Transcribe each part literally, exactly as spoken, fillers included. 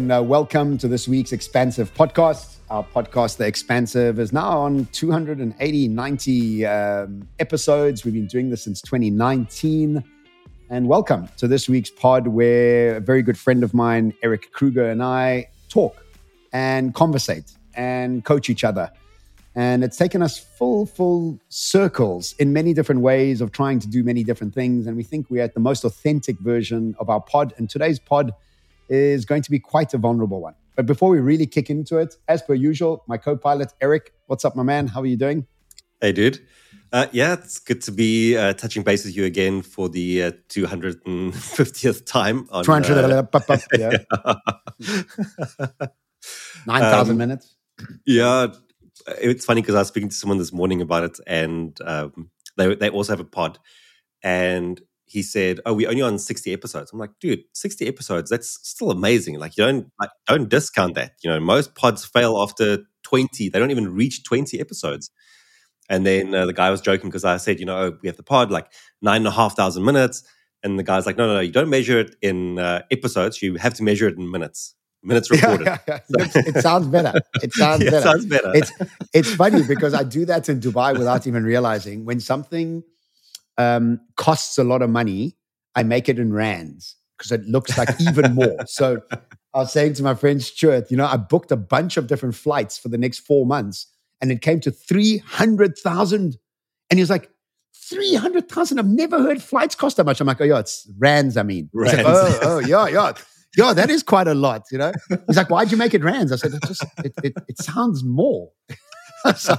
and uh, welcome to this week's Expansive podcast. Our podcast, The Expansive, is now on two hundred eighty, ninety um, episodes. We've been doing this since twenty nineteen. And welcome to this week's pod, where a very good friend of mine, Eric Kruger, and I talk and conversate and coach each other. And it's taken us full, full circles in many different ways of trying to do many different things. And we think we're at the most authentic version of our pod. And today's pod is going to be quite a vulnerable one. But before we really kick into it, as per usual, my co-pilot, Eric, what's up, my man? How are you doing? Hey, dude. Uh, yeah, it's good to be uh, touching base with you again for the uh, two hundred fiftieth time. On, two hundred, uh, yeah. nine thousand um, minutes. Yeah. It's funny because I was speaking to someone this morning about it, and um, they they also have a pod. And he said, "Oh, we're only on sixty episodes." I'm like, "Dude, sixty episodes, that's still amazing. Like, you don't like, don't discount that. You know, most pods fail after twenty. They don't even reach twenty episodes." And then uh, the guy was joking because I said, you know, oh, we have the pod, like nine and a half thousand minutes. And the guy's like, no, no, no, you don't measure it in uh, episodes. You have to measure it in minutes. Minutes recorded. Yeah, yeah, yeah. So, it sounds better. It sounds yeah, better. It sounds better. It's, it's funny because I do that in Dubai without even realizing. When something um, costs a lot of money, I make it in rands because it looks like even more. So I was saying to my friend Stuart, you know, I booked a bunch of different flights for the next four months. And it came to three hundred thousand. And he was like, three hundred thousand? I've never heard flights cost that much. I'm like, oh, yeah, it's rands, I mean. He's like, oh, oh, yeah, yeah. Yeah, that is quite a lot, you know? He's like, why'd you make it rands? I said, it just, it, it, it sounds more. so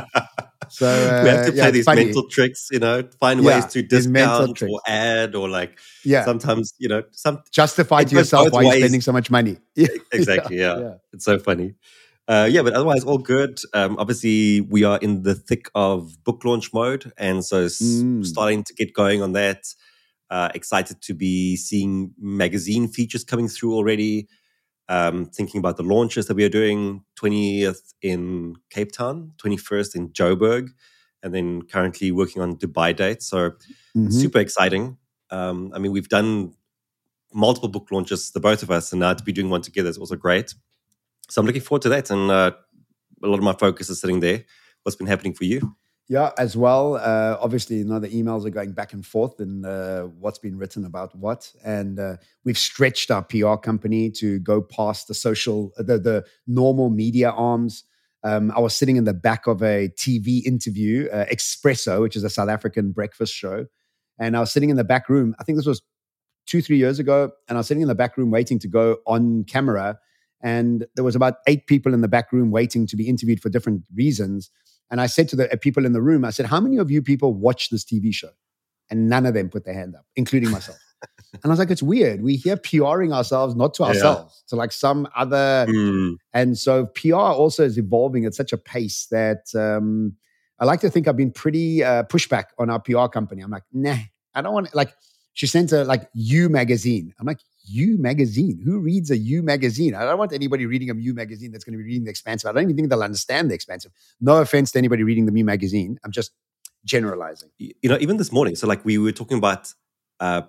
so uh, we have to play yeah, these funny. mental tricks, you know, find yeah, ways to discount or add or like yeah. sometimes, you know, some justify to yourself why ways. You're spending so much money. Yeah. Exactly, yeah. yeah. It's so funny. Uh, yeah, but otherwise, all good. Um, obviously, we are in the thick of book launch mode. And so mm. starting to get going on that. Uh, excited to be seeing magazine features coming through already. Um, thinking about the launches that we are doing, twentieth in Cape Town, twenty-first in Joburg, and then currently working on Dubai dates. So mm-hmm. super exciting. Um, I mean, we've done multiple book launches, the both of us, and now to be doing one together is also great. So I'm looking forward to that. And uh, a lot of my focus is sitting there. What's been happening for you? Yeah, as well. Uh, obviously, you know, the emails are going back and forth and uh, what's been written about what. And uh, we've stretched our P R company to go past the social, the, the normal media arms. Um, I was sitting in the back of a T V interview, uh, Espresso, which is a South African breakfast show. And I was sitting in the back room. I think this was two, three years ago. And I was sitting in the back room waiting to go on camera. And there was about eight people in the back room waiting to be interviewed for different reasons. And I said to the uh, people in the room, I said, how many of you people watch this T V show? And none of them put their hand up, including myself. And I was like, it's weird. We're here PRing ourselves, not to ourselves, yeah. to like some other. Mm. And so P R also is evolving at such a pace that um, I like to think I've been pretty uh, pushback on our P R company. I'm like, nah, I don't want to, like, she sent a like You magazine. I'm like, You magazine? Who reads a You magazine? I don't want anybody reading a You magazine that's going to be reading The Expansive. I don't even think they'll understand The Expansive. No offense to anybody reading the You magazine. I'm just generalizing. You know, even this morning, so like we were talking about uh,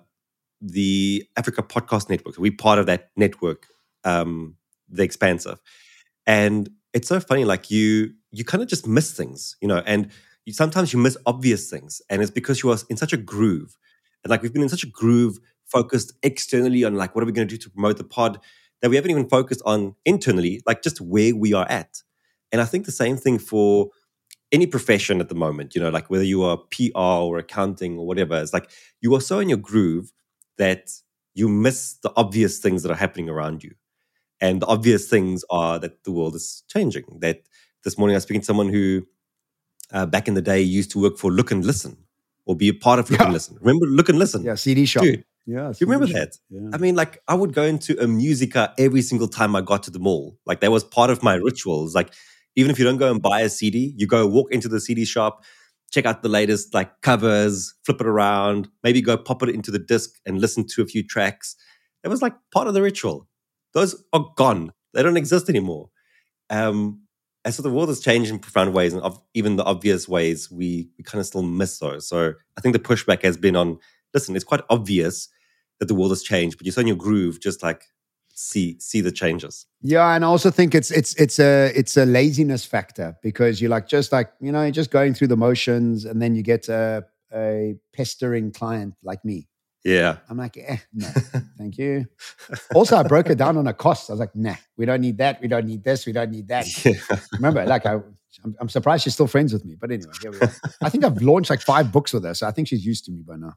the Africa Podcast Network. We're part of that network, um, The Expansive. And it's so funny, like you you kind of just miss things, you know, and you, sometimes you miss obvious things. And it's because you are in such a groove. And like we've been in such a groove focused externally on like, what are we going to do to promote the pod, that we haven't even focused on internally, like just where we are at. And I think the same thing for any profession at the moment, you know, like whether you are P R or accounting or whatever, it's like you are so in your groove that you miss the obvious things that are happening around you. And the obvious things are that the world is changing. That this morning I was speaking to someone who uh, back in the day used to work for Look and Listen or be a part of Look yeah. and Listen. Remember Look and Listen? Yeah, C D shop. Dude, yeah, you remember that? Yeah. I mean, like I would go into a Musica every single time I got to the mall. Like that was part of my rituals. Like even if you don't go and buy a C D, you go walk into the C D shop, check out the latest like covers, flip it around, maybe go pop it into the disc and listen to a few tracks. It was like part of the ritual. Those are gone. They don't exist anymore. Um, and so the world has changed in profound ways, and of, even the obvious ways we, we kind of still miss those. So I think the pushback has been on, listen, it's quite obvious that the world has changed, but you're so in your groove, just like see see the changes. Yeah, and I also think it's it's it's a it's a laziness factor, because you're like just like you know you're just going through the motions, and then you get a a pestering client like me. Yeah. I'm like, eh, no, thank you. Also, I broke it down on a cost. I was like, nah, we don't need that. We don't need this. We don't need that. Yeah. Remember, like, I, I'm, I'm surprised she's still friends with me. But anyway, here we are. I think I've launched like five books with her, so I think she's used to me by now.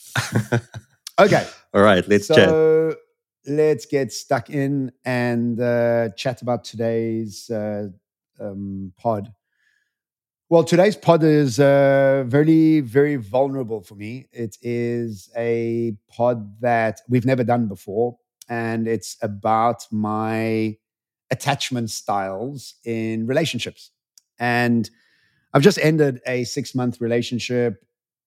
Okay. All right, let's so chat. let's get stuck in and uh, chat about today's uh, um, pod. Well, today's pod is uh, very, very vulnerable for me. It is a pod that we've never done before, and it's about my attachment styles in relationships. And I've just ended a six-month relationship,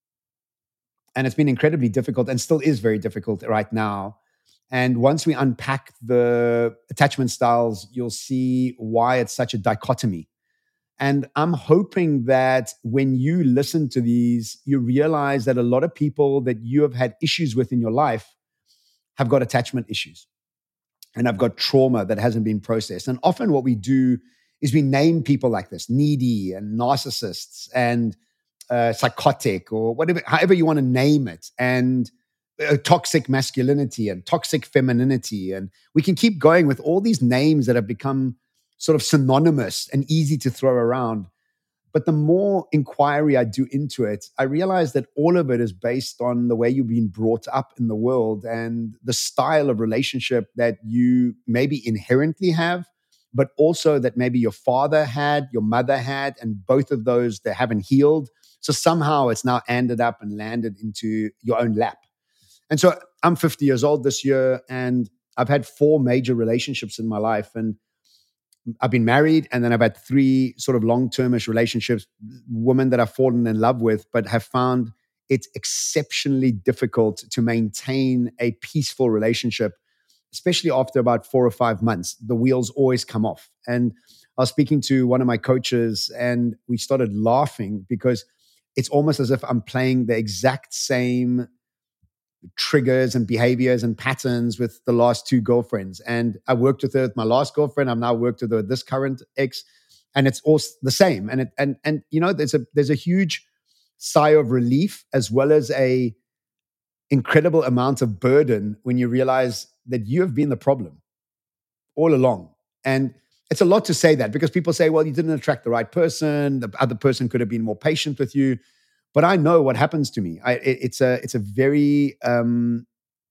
and it's been incredibly difficult and still is very difficult right now. And once we unpack the attachment styles, you'll see why it's such a dichotomy. And I'm hoping that when you listen to these, you realize that a lot of people that you have had issues with in your life have got attachment issues and have got trauma that hasn't been processed. And often what we do is we name people like this, needy and narcissists and uh, psychotic, or whatever, however you want to name it, and uh, toxic masculinity and toxic femininity. And we can keep going with all these names that have become sort of synonymous and easy to throw around. But the more inquiry I do into it, I realize that all of it is based on the way you've been brought up in the world and the style of relationship that you maybe inherently have, but also that maybe your father had, your mother had, and both of those they haven't healed. So somehow it's now ended up and landed into your own lap. And so I'm fifty years old this year, and I've had four major relationships in my life. And I've been married, and then I've had three sort of long-termish relationships, women that I've fallen in love with, but have found it's exceptionally difficult to maintain a peaceful relationship, especially after about four or five months. The wheels always come off. And I was speaking to one of my coaches, and we started laughing because it's almost as if I'm playing the exact same triggers and behaviors and patterns with the last two girlfriends. And I worked with her with my last girlfriend. I've now worked with her with this current ex, and it's all the same. And it, and and you know, there's a there's a huge sigh of relief as well as a incredible amount of burden when you realize that you have been the problem all along. And it's a lot to say that, because people say, well, you didn't attract the right person. The other person could have been more patient with you. But I know what happens to me. I, it, it's a it's a very um,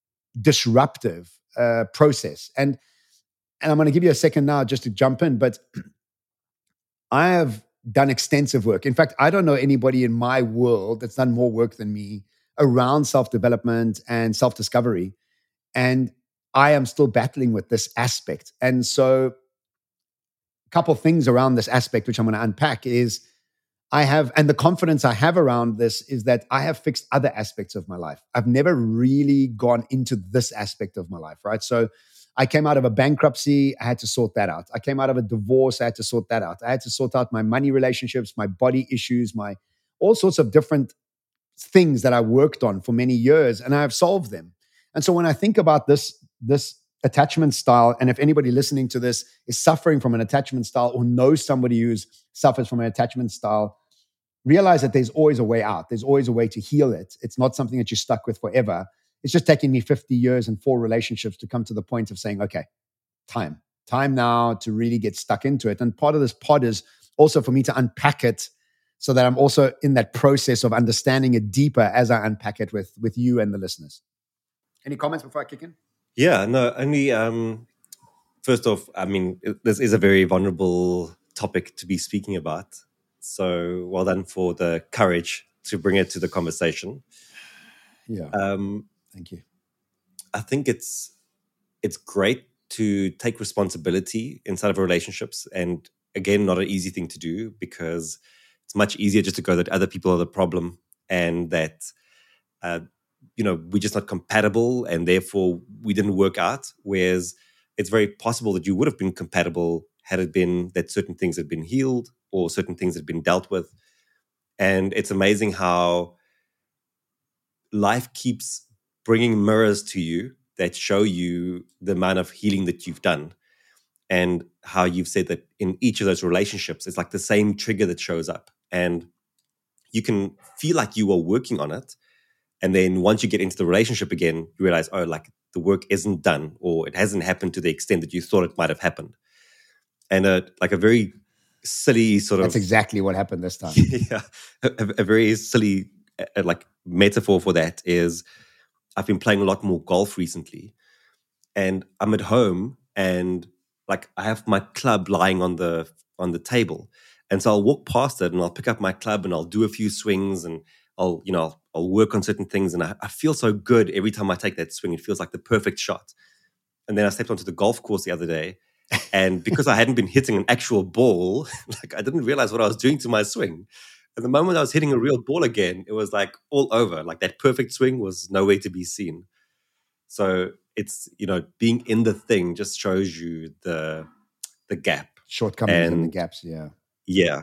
disruptive uh, process, and and I'm going to give you a second now just to jump in. But I have done extensive work. In fact, I don't know anybody in my world that's done more work than me around self-development and self-discovery, and I am still battling with this aspect. And so, a couple of things around this aspect, which I'm going to unpack, is I have, and the confidence I have around this is that I have fixed other aspects of my life. I've never really gone into this aspect of my life, right? So I came out of a bankruptcy, I had to sort that out. I came out of a divorce, I had to sort that out. I had to sort out my money relationships, my body issues, my all sorts of different things that I worked on for many years, and I've solved them. And so when I think about this, this attachment style, and if anybody listening to this is suffering from an attachment style or knows somebody who suffers from an attachment style, realize that there's always a way out. There's always a way to heal it. It's not something that you're stuck with forever. It's just taken me fifty years and four relationships to come to the point of saying, okay, time, time now to really get stuck into it. And part of this pod is also for me to unpack it so that I'm also in that process of understanding it deeper as I unpack it with, with you and the listeners. Any comments before I kick in? Yeah, no, only, um, first off, I mean, this is a very vulnerable topic to be speaking about. So well done for the courage to bring it to the conversation. Yeah. Um, Thank you. I think it's it's great to take responsibility inside of relationships. And again, not an easy thing to do, because it's much easier just to go that other people are the problem and that, uh, you know, we're just not compatible and therefore we didn't work out. Whereas it's very possible that you would have been compatible had it been that certain things had been healed or certain things had been dealt with. And it's amazing how life keeps bringing mirrors to you that show you the amount of healing that you've done, and how you've said that in each of those relationships, it's like the same trigger that shows up. And you can feel like you are working on it. And then once you get into the relationship again, you realize, oh, like the work isn't done, or it hasn't happened to the extent that you thought it might have happened. And a, like a very silly sort of... That's exactly what happened this time. Yeah. A, a very silly uh, like metaphor for that is I've been playing a lot more golf recently. And I'm at home and like I have my club lying on the on the table. And so I'll walk past it and I'll pick up my club and I'll do a few swings and I'll, you know, I'll, I'll work on certain things. And I, I feel so good every time I take that swing. It feels like the perfect shot. And then I stepped onto the golf course the other day. And because I hadn't been hitting an actual ball, like I didn't realize what I was doing to my swing. And the moment I was hitting a real ball again, it was like all over. Like that perfect swing was nowhere to be seen. So it's, you know, being in the thing just shows you the the gap. Shortcomings and, and the gaps, yeah. Yeah.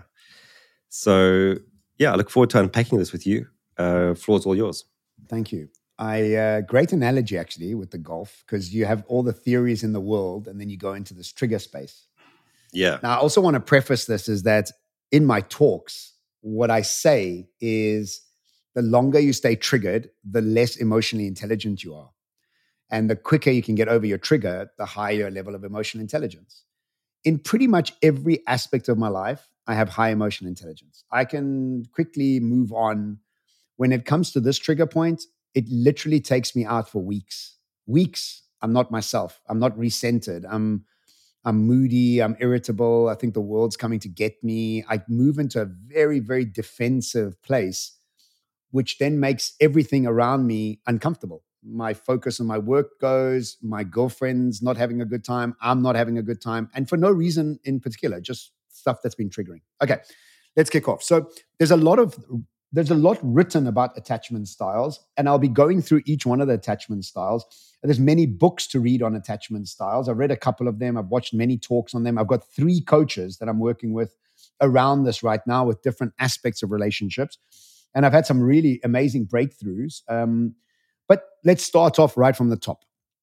So, yeah, I look forward to unpacking this with you. Uh, floor's all yours. Thank you. I uh, great analogy, actually, with the golf, because you have all the theories in the world and then you go into this trigger space. Yeah. Now, I also want to preface this is that in my talks, what I say is the longer you stay triggered, the less emotionally intelligent you are. And the quicker you can get over your trigger, the higher level of emotional intelligence. In pretty much every aspect of my life, I have high emotional intelligence. I can quickly move on. When it comes to this trigger point, it literally takes me out for weeks. Weeks. I'm not myself. I'm not recentered. I'm I'm moody. I'm irritable. I think the world's coming to get me. I move into a very, very defensive place, which then makes everything around me uncomfortable. My focus on my work goes, my girlfriend's not having a good time, I'm not having a good time, and for no reason in particular, just stuff that's been triggering. Okay, let's kick off. So there's a lot of there's a lot written about attachment styles, and I'll be going through each one of the attachment styles. And there's many books to read on attachment styles. I've read a couple of them. I've watched many talks on them. I've got three coaches that I'm working with around this right now with different aspects of relationships, and I've had some really amazing breakthroughs. Um, But let's start off right from the top.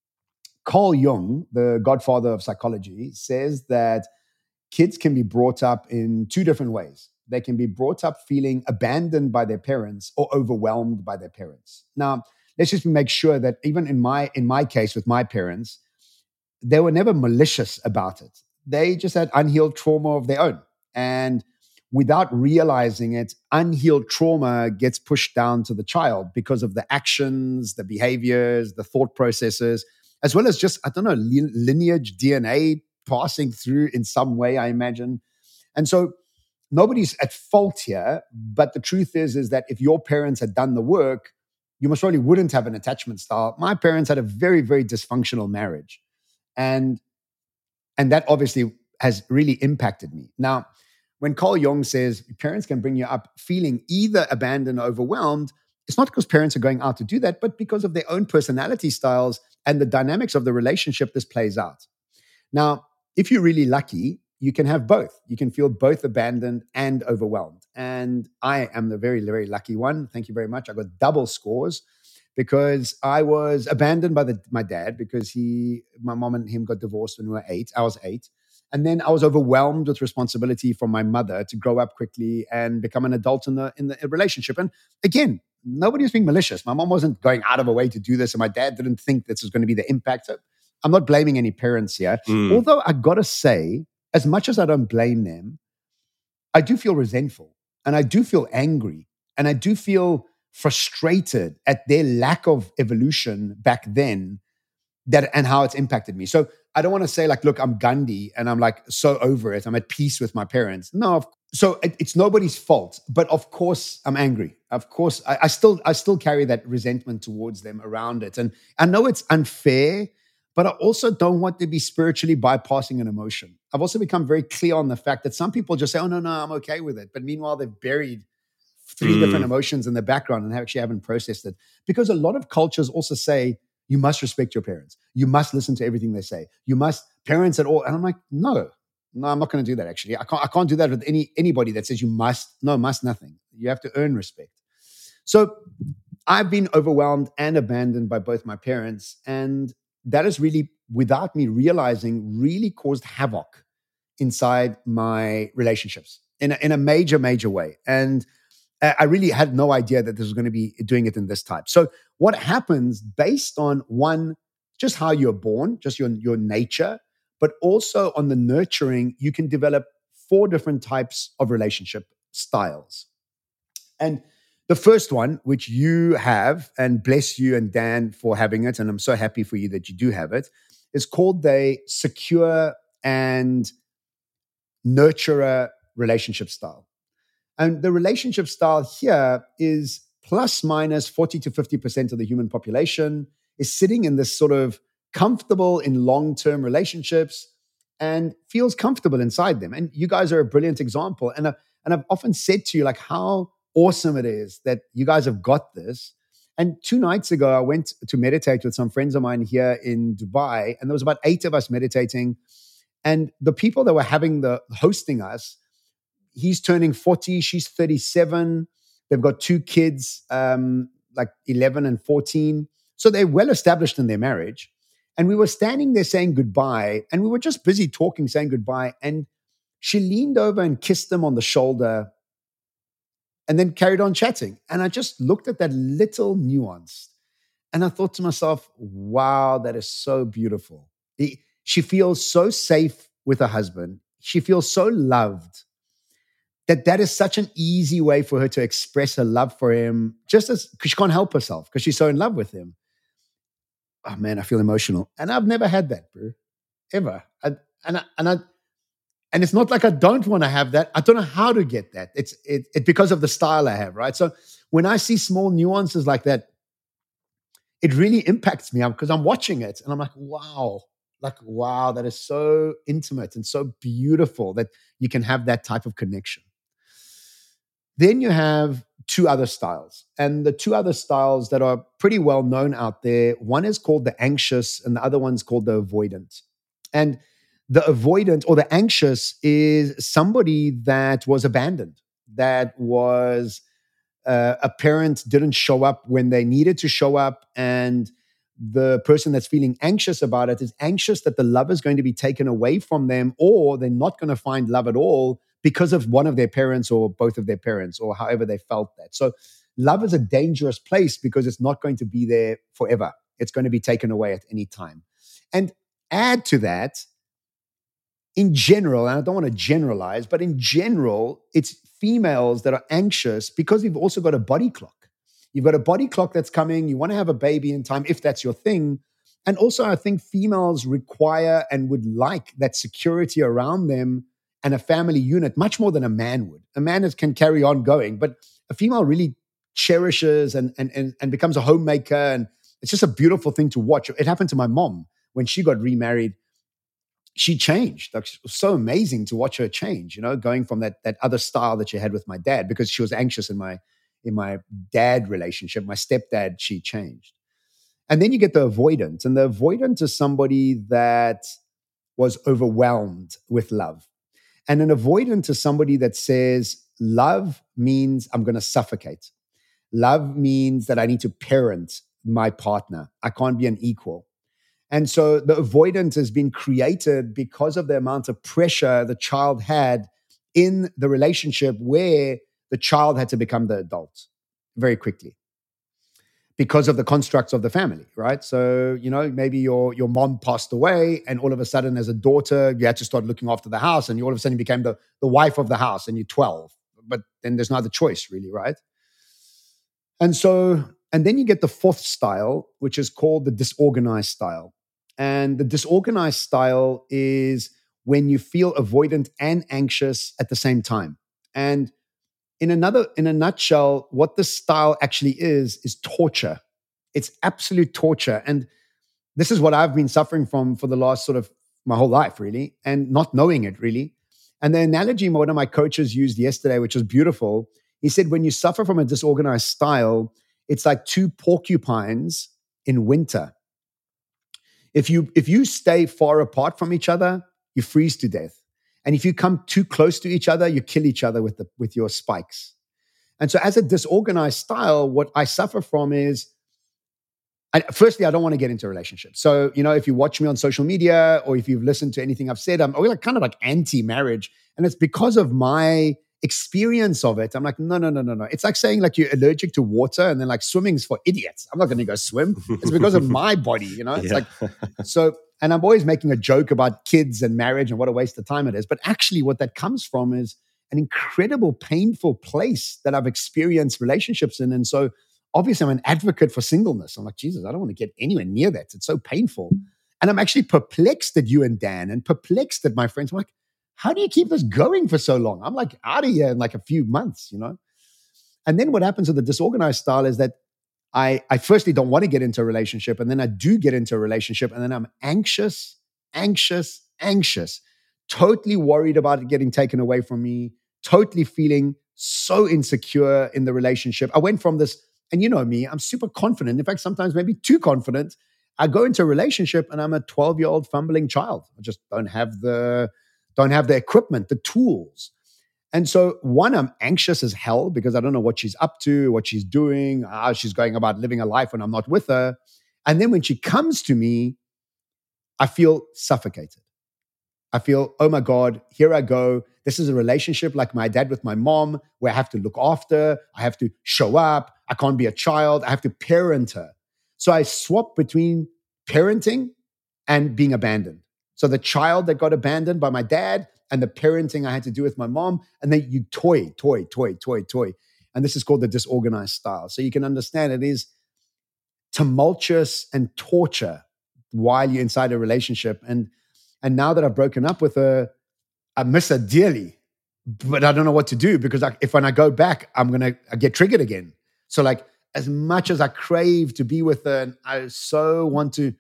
Carl Jung, the godfather of psychology, says that kids can be brought up in two different ways. They can be brought up feeling abandoned by their parents or overwhelmed by their parents. Now, let's just make sure that even in my in my case with my parents, they were never malicious about it. They just had unhealed trauma of their own. And without realizing it, unhealed trauma gets pushed down to the child because of the actions, the behaviors, the thought processes, as well as just, I don't know, lineage, D N A passing through in some way, I imagine. And so nobody's at fault here, but the truth is, is that if your parents had done the work, you most probably wouldn't have an attachment style. My parents had a very, very dysfunctional marriage. And, and that obviously has really impacted me. Now, when Carl Jung says parents can bring you up feeling either abandoned or overwhelmed, it's not because parents are going out to do that, but because of their own personality styles and the dynamics of the relationship this plays out. Now, if you're really lucky, you can have both. You can feel both abandoned and overwhelmed. And I am the very, very lucky one. Thank you very much. I got double scores because I was abandoned by the, my dad because he, my mom and him got divorced when we were eight. I was eight. And then I was overwhelmed with responsibility from my mother to grow up quickly and become an adult in the in the relationship. And again, nobody was being malicious. My mom wasn't going out of her way to do this, and my dad didn't think this was going to be the impact. So I'm not blaming any parents here. Mm. Although I got to say, as much as I don't blame them, I do feel resentful and I do feel angry and I do feel frustrated at their lack of evolution back then that and how it's impacted me. So I don't want to say like, look, I'm Gandhi and I'm like so over it. I'm at peace with my parents. No, so it, it's nobody's fault. But of course, I'm angry. Of course, I, I still I still carry that resentment towards them around it. And I know it's unfair, but I also don't want to be spiritually bypassing an emotion. I've also become very clear on the fact that some people just say, oh, no, no, I'm okay with it. But meanwhile, they've buried three mm. different emotions in the background and actually haven't processed it. Because a lot of cultures also say, you must respect your parents. You must listen to everything they say. You must parents at all. And I'm like, no, no, I'm not going to do that. Actually, I can't. I can't do that with any anybody that says you must. No, must nothing. You have to earn respect. So I've been overwhelmed and abandoned by both my parents, and that is really, without me realizing, really caused havoc inside my relationships in a, in a major, major way. And I I really had no idea that this was going to be doing it in this type. So what happens based on one, just how you're born, just your, your nature, but also on the nurturing, you can develop four different types of relationship styles. And the first one, which you have, and bless you and Dan for having it, and I'm so happy for you that you do have it, is called the secure and nurturer relationship style. And the relationship style here is plus minus forty to fifty percent of the human population is sitting in this sort of comfortable in long-term relationships and feels comfortable inside them. And you guys are a brilliant example. And, I, and I've often said to you, like, how awesome it is that you guys have got this. And two nights ago, I went to meditate with some friends of mine here in Dubai, and there was about eight of us meditating. And the people that were having the hosting us, he's turning forty, she's thirty-seven. They've got two kids, um, like eleven and fourteen. So they're well established in their marriage. And we were standing there saying goodbye, and we were just busy talking, saying goodbye. And she leaned over and kissed him on the shoulder and then carried on chatting. And I just looked at that little nuance and I thought to myself, wow, that is so beautiful. He, she feels so safe with her husband. She feels so loved that that is such an easy way for her to express her love for him, just as, because she can't help herself because she's so in love with him. Oh man, I feel emotional. And I've never had that, bro, ever. I, and I, and I, and it's not like I don't want to have that. I don't know how to get that. It's it, it because of the style I have, right? So when I see small nuances like that, it really impacts me because I'm watching it and I'm like, wow, like, wow, that is so intimate and so beautiful that you can have that type of connection. Then you have two other styles. And the two other styles that are pretty well known out there, one is called the anxious and the other one's called the avoidant. And the avoidant or the anxious is somebody that was abandoned, that was uh, a parent didn't show up when they needed to show up. And the person that's feeling anxious about it is anxious that the love is going to be taken away from them, or they're not going to find love at all because of one of their parents or both of their parents or however they felt that. So love is a dangerous place because it's not going to be there forever. It's going to be taken away at any time. And add to that, in general, and I don't want to generalize, but in general, it's females that are anxious because you've also got a body clock. You've got a body clock that's coming. You want to have a baby in time if that's your thing. And also, I think females require and would like that security around them and a family unit much more than a man would. A man is, can carry on going, but a female really cherishes and, and, and, and becomes a homemaker. And it's just a beautiful thing to watch. It happened to my mom when she got remarried. She changed. Like, it was so amazing to watch her change, you know, going from that that other style that she had with my dad, because she was anxious in my in my dad relationship, my stepdad, she changed. And then you get the avoidant. And the avoidant is somebody that was overwhelmed with love. And an avoidant is somebody that says, love means I'm going to suffocate. Love means that I need to parent my partner. I can't be an equal. And so the avoidant has been created because of the amount of pressure the child had in the relationship where the child had to become the adult very quickly because of the constructs of the family, right? So, you know, maybe your, your mom passed away and all of a sudden as a daughter, you had to start looking after the house and you all of a sudden became the, the wife of the house and you're twelve. But then there's no other choice really, right? And so, and then you get the fourth style, which is called the disorganized style. And the disorganized style is when you feel avoidant and anxious at the same time. And in another, in a nutshell, what this style actually is, is torture. It's absolute torture. And this is what I've been suffering from for the last sort of my whole life, really, and not knowing it really. And the analogy one of my coaches used yesterday, which was beautiful, he said, when you suffer from a disorganized style, it's like two porcupines in winter. If you if you stay far apart from each other, you freeze to death. And if you come too close to each other, you kill each other with the with your spikes. And so as a disorganized style, what I suffer from is I, firstly, I don't want to get into a relationship. So, you know, if you watch me on social media or if you've listened to anything I've said, I'm like kind of like anti-marriage. And it's because of my experience of it. I'm like, no, no, no, no, no. It's like saying like you're allergic to water and then like swimming's for idiots. I'm not going to go swim. It's because of my body, you know? It's Yeah. like, so, and I'm always making a joke about kids and marriage and what a waste of time it is. But actually what that comes from is an incredible, painful place that I've experienced relationships in. And so obviously I'm an advocate for singleness. I'm like, Jesus, I don't want to get anywhere near that. It's so painful. And I'm actually perplexed at you and Dan and perplexed at my friends. I'm like, how do you keep this going for so long? I'm like out of here in like a few months, you know? And then what happens with the disorganized style is that I, I firstly don't want to get into a relationship. And then I do get into a relationship. And then I'm anxious, anxious, anxious, totally worried about it getting taken away from me, totally feeling so insecure in the relationship. I went from this, and you know me, I'm super confident. In fact, sometimes maybe too confident. I go into a relationship and I'm a twelve-year-old fumbling child. I just don't have the don't have the equipment, the tools. And so one, I'm anxious as hell because I don't know what she's up to, what she's doing, how she's going about living a life when I'm not with her. And then when she comes to me, I feel suffocated. I feel, oh my God, here I go. This is a relationship like my dad with my mom, where I have to look after, I have to show up, I can't be a child, I have to parent her. So I swap between parenting and being abandoned. So the child that got abandoned by my dad and the parenting I had to do with my mom, and then you toy, toy, toy, toy, toy. And this is called the disorganized style. So you can understand it is tumultuous and torture while you're inside a relationship. And And now that I've broken up with her, I miss her dearly, but I don't know what to do because I, if when I go back, I'm going to get triggered again. So like as much as I crave to be with her and I so want to,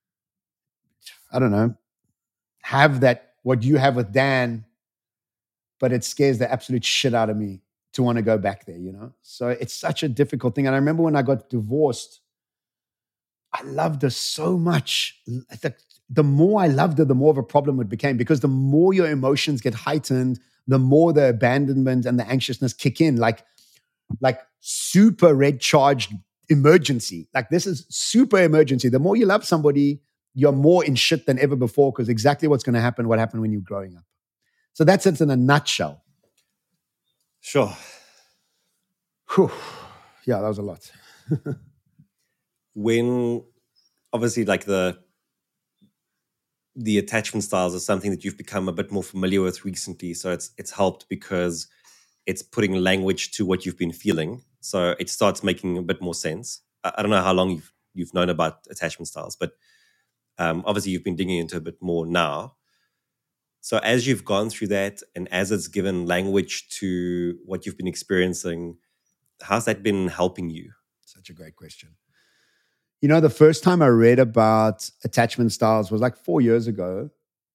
I don't know, have that, what you have with Dan, but it scares the absolute shit out of me to want to go back there, you know? So it's such a difficult thing. And I remember when I got divorced, I loved her so much. The, the more I loved her, the more of a problem it became because the more your emotions get heightened, the more the abandonment and the anxiousness kick in, like, like super red charged emergency. Like this is super emergency. The more you love somebody, you're more in shit than ever before because exactly what's going to happen, what happened when you're growing up. So that's it in a nutshell. Sure. Whew. Yeah, that was a lot. When obviously like the the attachment styles is something that you've become a bit more familiar with recently. So it's it's helped because it's putting language to what you've been feeling. So it starts making a bit more sense. I, I don't know how long you've you've known about attachment styles, but um, obviously you've been digging into a bit more now. So as you've gone through that and as it's given language to what you've been experiencing, how's that been helping you? Such a great question. You know, the first time I read about attachment styles was like four years ago.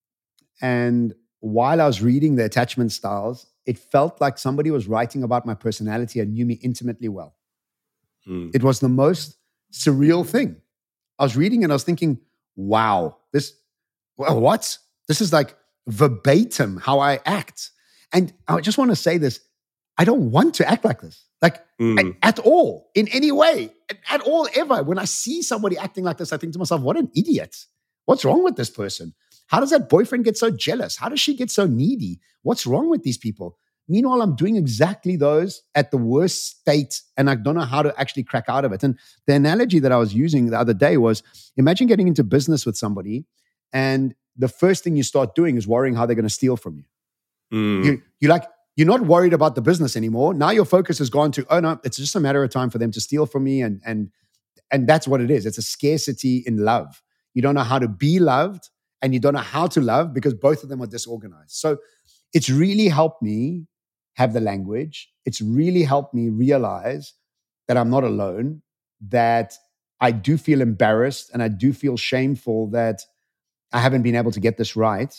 And while I was reading the attachment styles, it felt like somebody was writing about my personality and knew me intimately well. Mm. It was the most surreal thing. I was reading and I was thinking, wow, this, well, what? This is like verbatim how I act. And I just want to say this. I don't want to act like this. Like Mm. at, at all, in any way, at, at all, ever. When I see somebody acting like this, I think to myself, what an idiot. What's wrong with this person? How does that boyfriend get so jealous? How does she get so needy? What's wrong with these people? Meanwhile, I'm doing exactly those at the worst state, and I don't know how to actually crack out of it. And the analogy that I was using the other day was, imagine getting into business with somebody, and the first thing you start doing is worrying how they're going to steal from you. Mm. You, you're like, you're not worried about the business anymore. Now your focus has gone to, oh no, it's just a matter of time for them to steal from me. And, and, and that's what it is. It's a scarcity in love. You don't know how to be loved and you don't know how to love because both of them are disorganized. So it's really helped me have the language. It's really helped me realize that I'm not alone, that I do feel embarrassed and I do feel shameful that I haven't been able to get this right.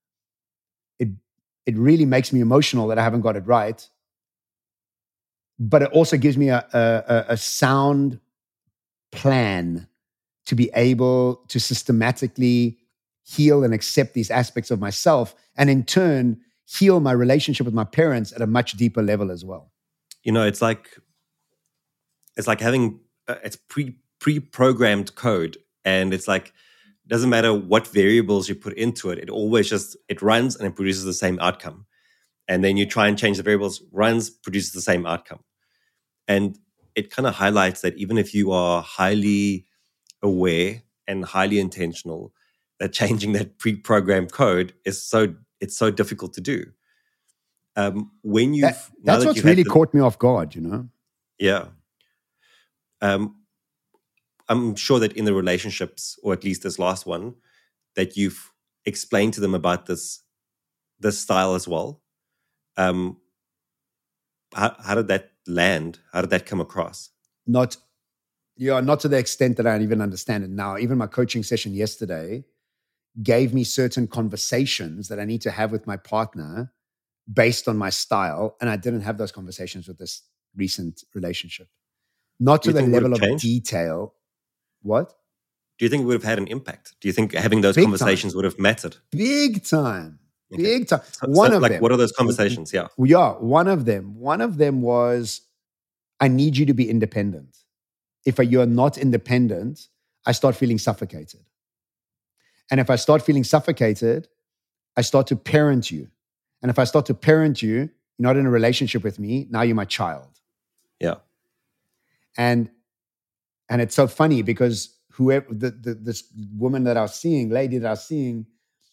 It It really makes me emotional that I haven't got it right. But it also gives me a, a, a sound plan to be able to systematically heal and accept these aspects of myself, and in turn, heal my relationship with my parents at a much deeper level as well. You know, it's like it's like having uh, it's pre pre-programmed code, and it's like it doesn't matter what variables you put into it, it always just it runs and it produces the same outcome. And then you try and change the variables, runs, produces the same outcome. And it kind of highlights that even if you are highly aware and highly intentional, that changing that pre-programmed code is so it's so difficult to do. Um, when you that, that's that what's really the, caught me off guard, you know. Yeah. Um, I'm sure that in the relationships, or at least this last one, that you've explained to them about this this style as well. Um, how, how did that land? How did that come across? Not, yeah, not to the extent that I even understand it now. Even my coaching session yesterday gave me certain conversations that I need to have with my partner based on my style, and I didn't have those conversations with this recent relationship. Not to the level of changed? detail. What? Do you think it would have had an impact? Do you think having those Big conversations time. would have mattered? Big time. Okay. Big time. So, one so, of like, them. What are those conversations? Yeah. Yeah. One of them. One of them was, I need you to be independent. If you're not independent, I start feeling suffocated. And if I start feeling suffocated, I start to parent you. And if I start to parent you, you're not in a relationship with me, now you're my child. Yeah. And and it's so funny because whoever the, the this woman that I was seeing, lady that I was seeing,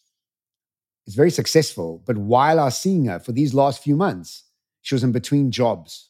is very successful. But while I was seeing her for these last few months, she was in between jobs.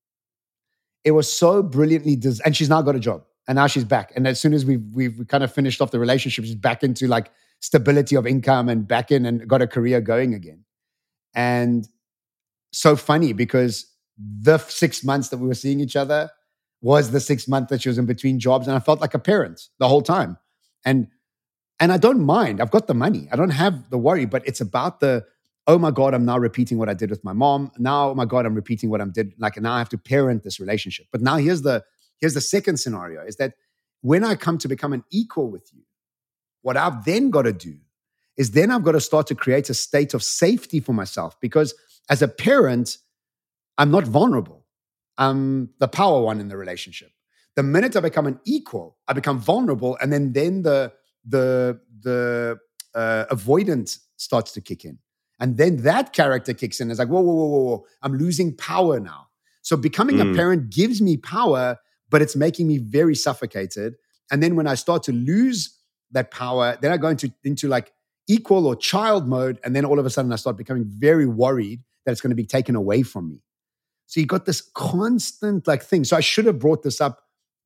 It was so brilliantly des- and she's now got a job. And now she's back. And as soon as we've we've kind of finished off the relationship, she's back into like stability of income and back in and got a career going again. And so funny because the six months that we were seeing each other was the six months that she was in between jobs. And I felt like a parent the whole time. And and I don't mind. I've got the money. I don't have the worry, but it's about the, oh my God, I'm now repeating what I did with my mom. Now, oh my God, I'm repeating what I did. Like, now I have to parent this relationship. But now here's the, here's the second scenario is that when I come to become an equal with you, what I've then got to do is then I've got to start to create a state of safety for myself, because as a parent, I'm not vulnerable. I'm the power one in the relationship. The minute I become an equal, I become vulnerable, and then then the the the uh, avoidance starts to kick in, and then that character kicks in. It's like, whoa, whoa, whoa, whoa, whoa! I'm losing power now. So becoming mm. a parent gives me power, but it's making me very suffocated. And then when I start to lose that power, then I go into into like equal or child mode, and then all of a sudden I start becoming very worried that it's going to be taken away from me. So you got this constant like thing. So I should have brought this up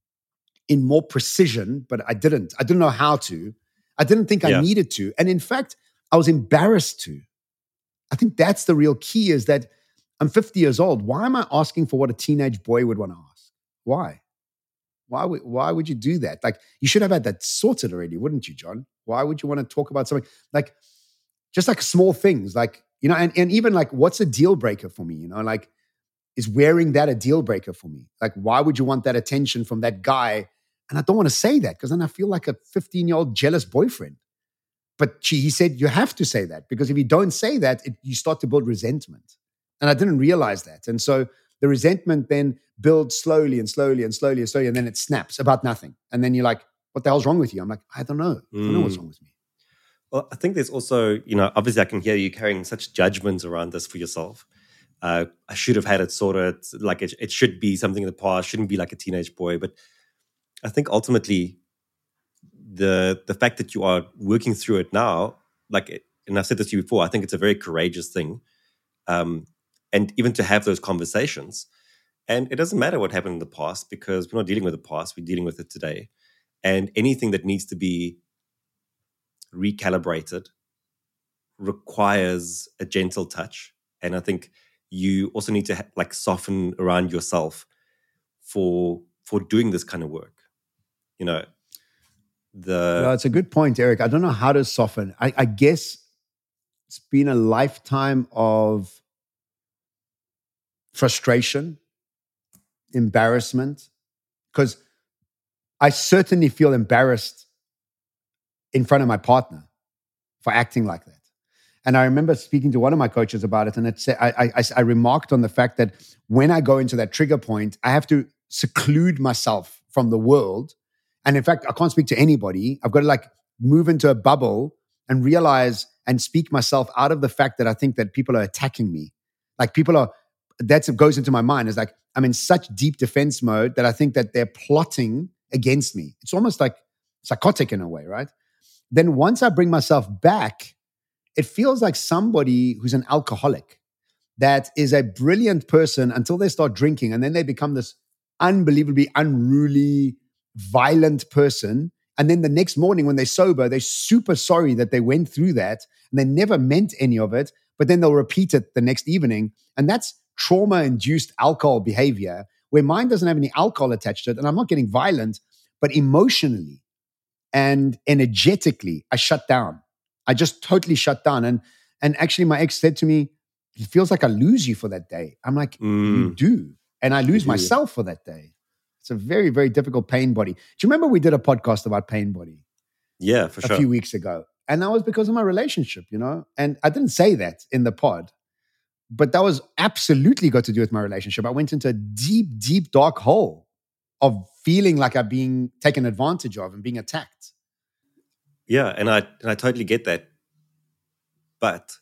in more precision, but I didn't. I didn't know how to. I didn't think yeah. I needed to. And in fact, I was embarrassed to. I think that's the real key, is that I'm fifty years old. Why am I asking for what a teenage boy would want to ask? Why? Why would, why would you do that? Like, you should have had that sorted already, wouldn't you, John? Why would you want to talk about something like, just like small things, like, you know, and, and even like, what's a deal breaker for me? You know, like, is wearing that a deal breaker for me? Like, why would you want that attention from that guy? And I don't want to say that, because then I feel like a fifteen-year-old jealous boyfriend. But she, he said, you have to say that, because if you don't say that, it, you start to build resentment. And I didn't realize that. And so the resentment then builds slowly and slowly and slowly and slowly, and then it snaps about nothing. And then you're like, what the hell's wrong with you? I'm like, I don't know. I don't know what's wrong with me. Well, I think there's also, you know, obviously I can hear you carrying such judgments around this for yourself. Uh, I should have had it sorted. Like it, it should be something in the past. Shouldn't be like a teenage boy. But I think ultimately, the the fact that you are working through it now, like, and I've said this to you before, I think it's a very courageous thing, um, and even to have those conversations. And it doesn't matter what happened in the past, because we're not dealing with the past. We're dealing with it today. And anything that needs to be recalibrated requires a gentle touch. And I think you also need to ha- like soften around yourself for for doing this kind of work. You know, the well, it's a good point, Eric. I don't know how to soften. I, I guess it's been a lifetime of frustration, embarrassment, because I certainly feel embarrassed in front of my partner for acting like that. And I remember speaking to one of my coaches about it, and it said, I, I, I remarked on the fact that when I go into that trigger point, I have to seclude myself from the world And in fact, I can't speak to anybody. I've got to like move into a bubble and realize and speak myself out of the fact that I think that people are attacking me. Like people are, that's what goes into my mind is like, I'm in such deep defense mode that I think that they're plotting against me. It's almost like psychotic in a way, right? Then once I bring myself back, it feels like somebody who's an alcoholic that is a brilliant person until they start drinking, and then they become this unbelievably unruly, violent person. And then the next morning when they're sober, they're super sorry that they went through that and they never meant any of it, but then they'll repeat it the next evening. And that's trauma-induced alcohol behavior where mine doesn't have any alcohol attached to it. And I'm not getting violent, but emotionally and energetically, I shut down. I just totally shut down. And, and actually my ex said to me, it feels like I lose you for that day. I'm like, Mm. you do. And I lose do. myself for that day. It's a very, very difficult pain body. Do you remember we did a podcast about pain body Yeah, for a sure. few weeks ago? And that was because of my relationship, you know? And I didn't say that in the pod, but that was absolutely got to do with my relationship. I went into a deep, deep, dark hole of feeling like I'm being taken advantage of and being attacked. Yeah, and I and I totally get that. But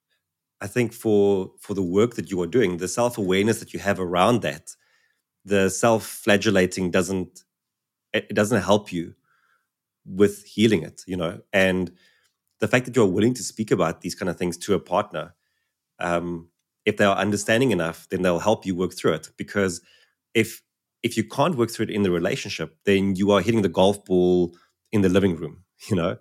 I think for for the work that you are doing, the self-awareness that you have around that, the self-flagellating doesn't it it doesn't help you with healing it, you know. And the fact that you're willing to speak about these kind of things to a partner, um, if they are understanding enough, then they'll help you work through it. Because if if you can't work through it in the relationship, then you are hitting the golf ball in the living room, you know,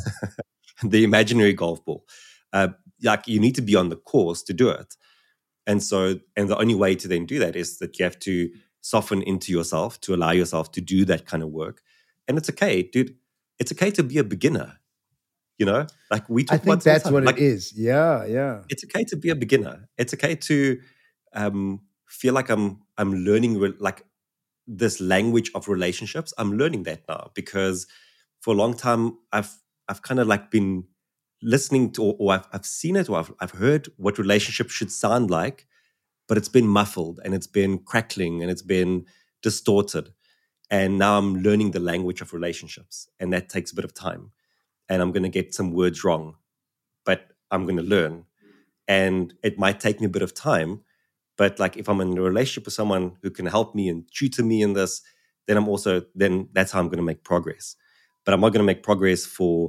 the imaginary golf ball. Uh, like you need to be on the course to do it. And so, and the only way to then do that is that you have to soften into yourself to allow yourself to do that kind of work. And it's okay, dude. It's okay to be a beginner. You know, like we talk I think about this all the that's time. what Like, it is. Yeah, yeah. it's okay to be a beginner. It's okay to um, feel like I'm I'm learning re- like this language of relationships. I'm learning that now because for a long time I've I've kind of like been listening to or, or I've I've seen it or I've I've heard what relationships should sound like, but it's been muffled and it's been crackling and it's been distorted. And now I'm learning the language of relationships, and that takes a bit of time. And I'm going to get some words wrong, but I'm going to learn. And it might take me a bit of time, but like if I'm in a relationship with someone who can help me and tutor me in this, then I'm also, then that's how I'm going to make progress. But I'm not going to make progress for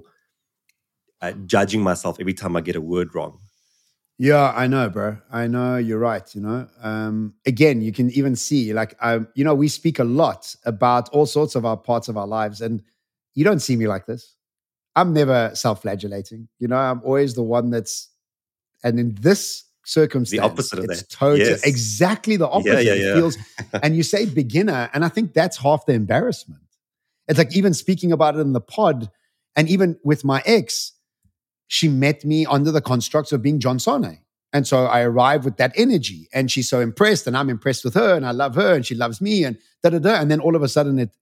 uh, judging myself every time I get a word wrong. Yeah, I know, bro. I know you're right. You know, um, again, you can even see, like, um, you know, we speak a lot about all sorts of our parts of our lives, and you don't see me like this. I'm never self-flagellating. You know, I'm always the one that's, and in this circumstance, The opposite of it's that. total, Yes. exactly the Yeah, opposite. yeah, It yeah. feels, and you say beginner, and I think that's half the embarrassment. It's like even speaking about it in the pod, and even with my ex, she met me under the constructs of being John Sane. And so I arrived with that energy, and she's so impressed, and I'm impressed with her, and I love her, and she loves me, and da da da. And then all of a sudden it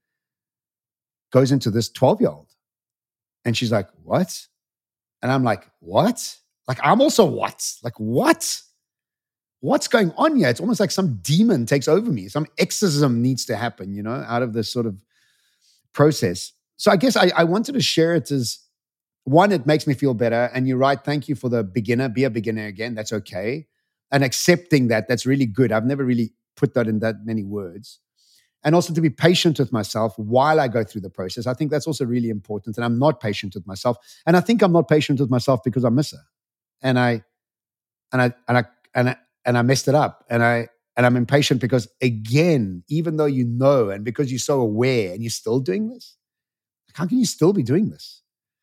goes into this twelve year old. And she's like, what? And I'm like, what? Like, I'm also what? Like, what? What's going on here? It's almost like some demon takes over me. Some exorcism needs to happen, you know, out of this sort of process. So I guess I, I wanted to share it as one, it makes me feel better. And you're right. Thank you for the beginner. Be a beginner again. That's okay. And accepting that, that's really good. I've never really put that in that many words. And also to be patient with myself while I go through the process. I think that's also really important. And I'm not patient with myself. And I think I'm not patient with myself because I miss her. And I and I and I and I and I messed it up. And I and I'm impatient because, again, even though you know, and because you're so aware and you're still doing this, how can you still be doing this?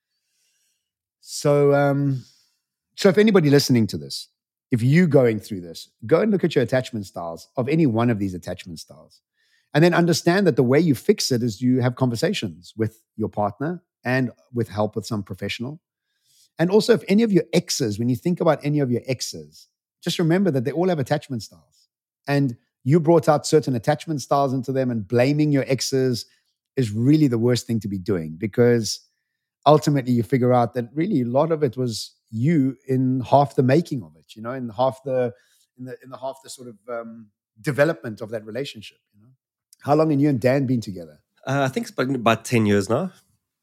So, um, so if anybody listening to this, if you're going through this, go and look at your attachment styles of any one of these attachment styles. And then understand that the way you fix it is you have conversations with your partner and with help with some professional. And also, if any of your exes, when you think about any of your exes, just remember that they all have attachment styles. And you brought out certain attachment styles into them, and blaming your exes is really the worst thing to be doing, because ultimately you figure out that really a lot of it was you in half the making of it, you know, in half the, in the, in the half the sort of um, development of that relationship, you know. How long have you and Dan been together? Uh, I think it's been about ten years now.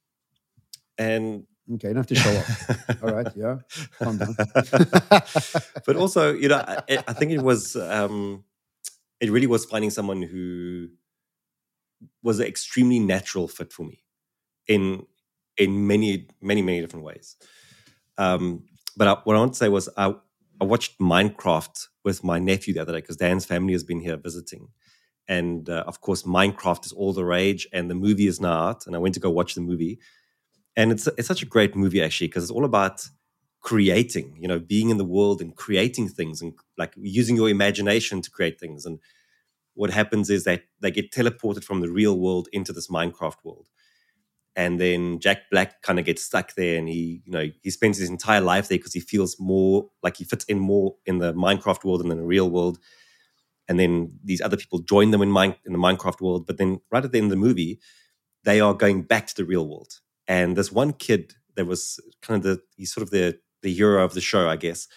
And Okay, you don't have to show off. All right, yeah, calm down. but also, you know, I, I think it was, um, it really was finding someone who was an extremely natural fit for me in in many, many, many different ways. Um, but I, what I want to say was, I, I watched Minecraft with my nephew the other day because Dan's family has been here visiting. And uh, of course, Minecraft is all the rage, and the movie is now out. And I went to go watch the movie, and it's it's such a great movie actually because it's all about creating, you know, being in the world and creating things, and like using your imagination to create things. And what happens is that they get teleported from the real world into this Minecraft world, and then Jack Black kind of gets stuck there, and he, you know, he spends his entire life there because he feels more like he fits in more in the Minecraft world than in the real world. And then these other people join them in, mine, in the Minecraft world. But then right at the end of the movie, they are going back to the real world. And this one kid that was kind of the, he's sort of the, the hero of the show, I guess.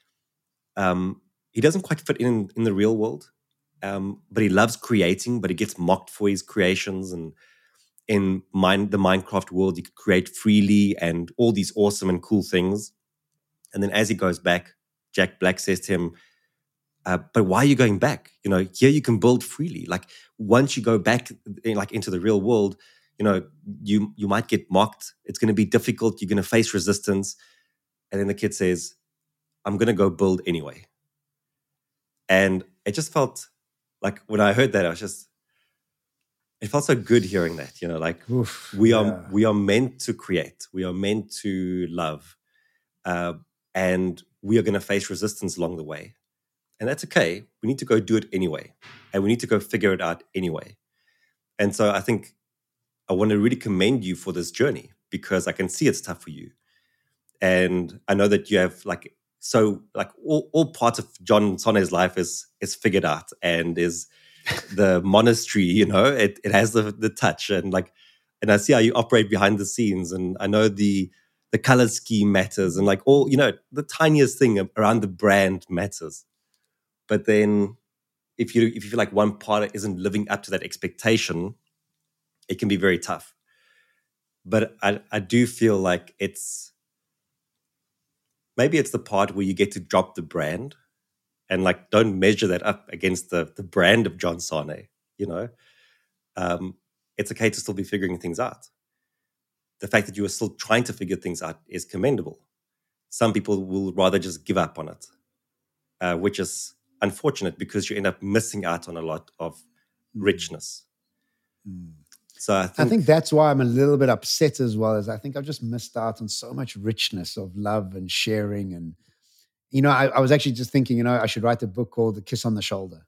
Um, he doesn't quite fit in in the real world, um, but he loves creating, but he gets mocked for his creations. And in mine, the Minecraft world, you could create freely and all these awesome and cool things. And then as he goes back, Jack Black says to him, Uh, but why are you going back? You know, here you can build freely. Like once you go back, in, like into the real world, you know, you you might get mocked. It's going to be difficult. You're going to face resistance. And then the kid says, "I'm going to go build anyway." And it just felt like when I heard that, I was just, it felt so good hearing that. You know, like Oof, we are yeah. we are meant to create. We are meant to love, uh, and we are going to face resistance along the way. And that's okay. We need to go do it anyway. And we need to go figure it out anyway. And so I think I want to really commend you for this journey because I can see it's tough for you. And I know that you have like, so like all, all parts of John Sonne's life is is figured out, and is the monastery, you know, it, it has the, the touch, and like, and I see how you operate behind the scenes, and I know the the color scheme matters, and like all, you know, the tiniest thing around the brand matters. But then if you if you feel like one part isn't living up to that expectation, it can be very tough. But I, I do feel like it's maybe it's the part where you get to drop the brand and like don't measure that up against the the brand of John Sonne, you know. Um, it's okay to still be figuring things out. The fact that you are still trying to figure things out is commendable. Some people will rather just give up on it, uh, which is unfortunate because you end up missing out on a lot of richness. Mm. So I think, I think that's why I'm a little bit upset as well, as I think I've just missed out on so much richness of love and sharing. And, you know, I, I was actually just thinking, you know, I should write a book called The Kiss on the Shoulder.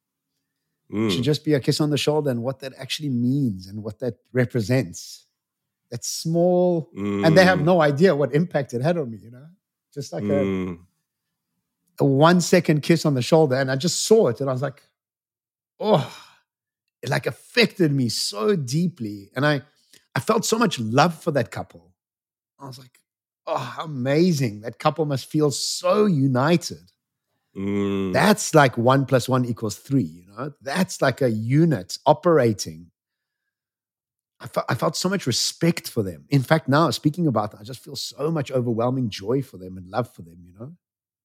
mm, It should just be a kiss on the shoulder and what that actually means and what that represents. That's small. mm, And they have no idea what impact it had on me, you know, just like mm, a, a one second kiss on the shoulder. And I just saw it and I was like, oh, it like affected me so deeply. And I, I felt so much love for that couple. I was like, oh, how amazing. That couple must feel so united. mm, That's like one plus one equals three, you know? That's like a unit operating. I, fe- I felt so much respect for them. In fact, now speaking about that, I just feel so much overwhelming joy for them and love for them, you know?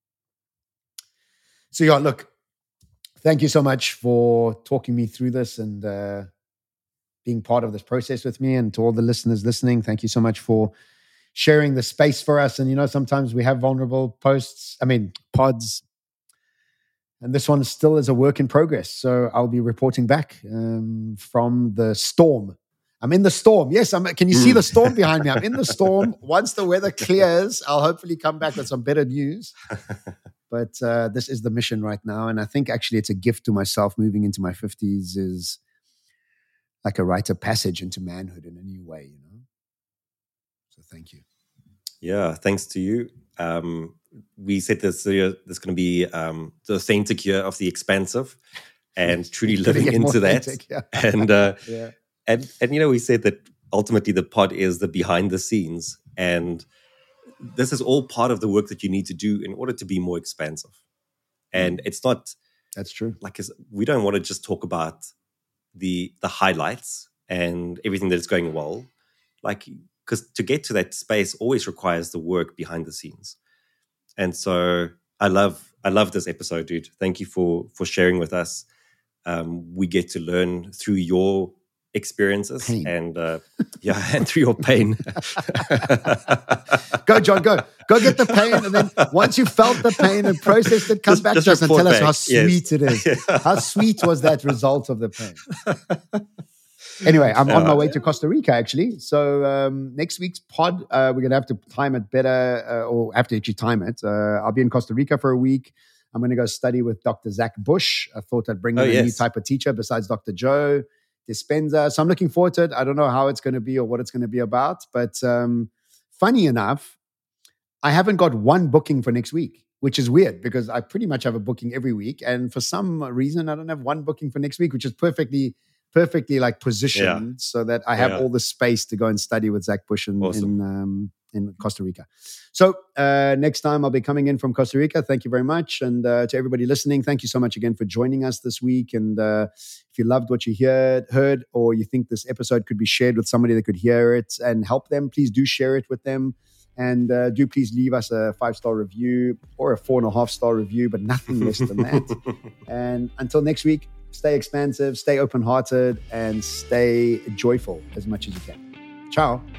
So yeah, look, thank you so much for talking me through this and uh, being part of this process with me. And to all the listeners listening, thank you so much for sharing the space for us. And, you know, sometimes we have vulnerable posts, I mean, pods, and this one still is a work in progress. So I'll be reporting back um, from the storm. I'm in the storm. Yes, I'm. Can you see the storm behind me? I'm in the storm. Once the weather clears, I'll hopefully come back with some better news. But uh, this is the mission right now. And I think actually it's a gift to myself moving into my fifties is like a rite of passage into manhood in a new way, you know? So thank you. yeah, thanks to you. Um, we said this, uh, there's going to be um, the authentic year of the expansive, and truly Getting living it more into that. authentic, yeah. And, uh, Yeah. and, and, you know, we said that ultimately the pod is the behind the scenes. And this is all part of the work that you need to do in order to be more expansive. And it's not That's true. like, we don't want to just talk about the the highlights and everything that's going well. Like, because to get to that space always requires the work behind the scenes. And so I love, I love this episode, dude. Thank you for for sharing with us. Um, we get to learn through your experiences pain. and uh, yeah, and through your pain. Go, John, go. Go get the pain. And then once you felt the pain and processed it, come Just- back just to us and report tell us back. how Yes. sweet it is. How sweet was that result of the pain? Anyway, I'm on my Uh, way to Costa Rica, actually. So um, next week's pod, uh, we're going to have to time it better, uh, or have to actually time it. Uh, I'll be in Costa Rica for a week. I'm going to go study with Doctor Zach Bush. I thought I'd bring in Oh, a new yes. type of teacher besides Doctor Joe Dispenza. So I'm looking forward to it. I don't know how it's going to be or what it's going to be about. But um, funny enough, I haven't got one booking for next week, which is weird because I pretty much have a booking every week. And for some reason, I don't have one booking for next week, which is perfectly, perfectly like positioned so that I have Yeah. all the space to go and study with Zach Bush in, Awesome. in, um, in Costa Rica. So uh, next time I'll be coming in from Costa Rica. Thank you very much. And uh, to everybody listening, thank you so much again for joining us this week. And uh, if you loved what you heard, heard, or you think this episode could be shared with somebody that could hear it and help them, please do share it with them. And uh, do please leave us a five-star review or a four and a half star review, but nothing less than that. And until next week, stay expansive, stay open-hearted, and stay joyful as much as you can. Ciao.